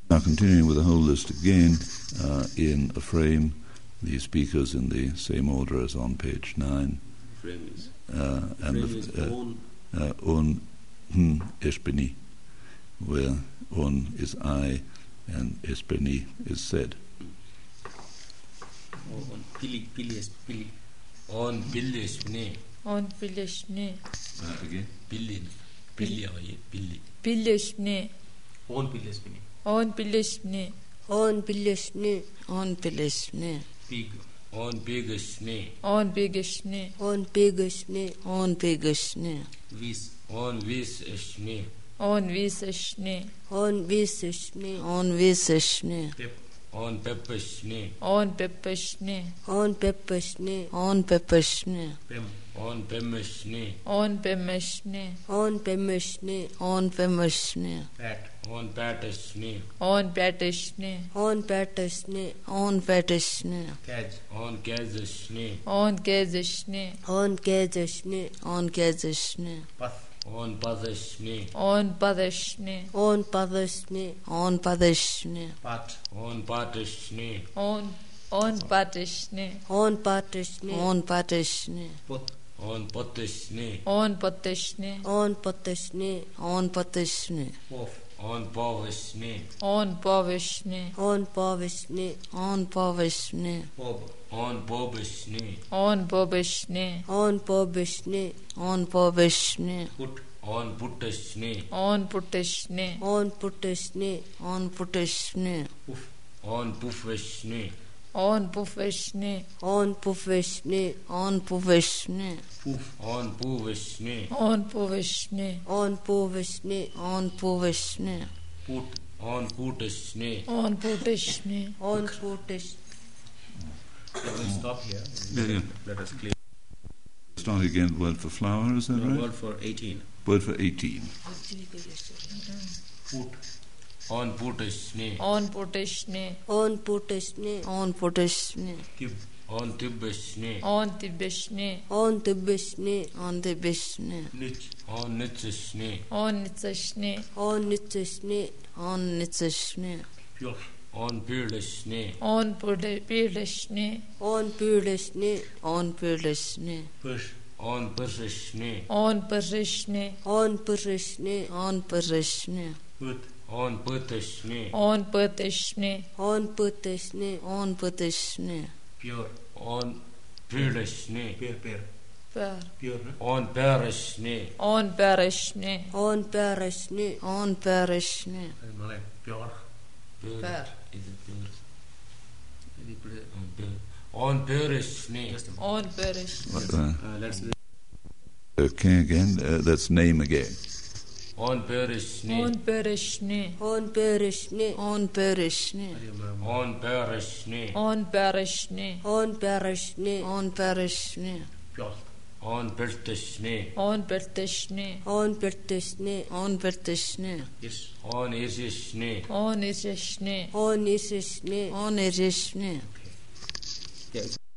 Now continuing with the whole list again, in a frame, the speakers in the same order as on page 9. Frame is on espeni, where on is I and espeni is said. On pili. On bilishne. On bilishne. Again? Billi. Bilishne. On bilishne. On bilishne. On bilishne. On bilishne. Big. On bigishne. On bigishne. On bigishne. On bigishne. Vis. On visishne. On visishne. On visishne. On visishne. Pep. On pepishne. On pepishne. On pepishne. On pepishne. Pem. On pemishne. On pemishne. On pemishne. On pemishne. Pat. On patishne. On patishne. On patishne. On patishne. Kaj. On kazishne. On kazishne. On kazishne. On kazishne. Path. On padishne. On padishne. On padishne. On padishne. Pat. On patishne. On patishne. On patishne. On patishne. Put. On patishne. On patishne. On patishne. On patishne. Pof. On pavishne. On pavishne. On pavishne. On pavishne. Pob. On pobishne. On pobishne. On pabishne. On pavishne. Put. On putishne. On putishne. On putishne. On putishne. Puf. On pufishne. On pufishne. On pufishne. On puvishne. Puf. On puvishne. On puvishne. On puvishne. On puvishne. Put. On putishne. On putishne. On putish. We'll stop here. Yeah. Let us clear. Start again, word for flower, is that The right? word for 18. Word for 18. Put. On putishne. On putishne. On putishne. On putishne. Tib. On tibishne. On tibishne. On tibishne. On tibishne. Nich. On nichishne. On nitsishne. On nitsishne. On nitsishne. Pure. On pidishne. On pidishne. On pidishne. On pidishne. Push. On persishne. On parishne. On parishne. On parishne. Put. On putishne. On patishne. On putishne. On putishne. Pure. On pidishne. Pure. Par. Pure. On perishne. On parishne. On parishne. On parishne. Malay. Pure. Par. Is it pure? Maybe put it on pure. On perishne. On parishne. Let's. Okay, again, that's name again. On perishne. On parishne. On parishne. On parishne. On perishne. On parishne. On parishne. On parishne. Pure. On pertishne. On patishne. On putishne. On putishne. Yes. On ishishne. On ishishne. On ishishne. On irishne. Yeah.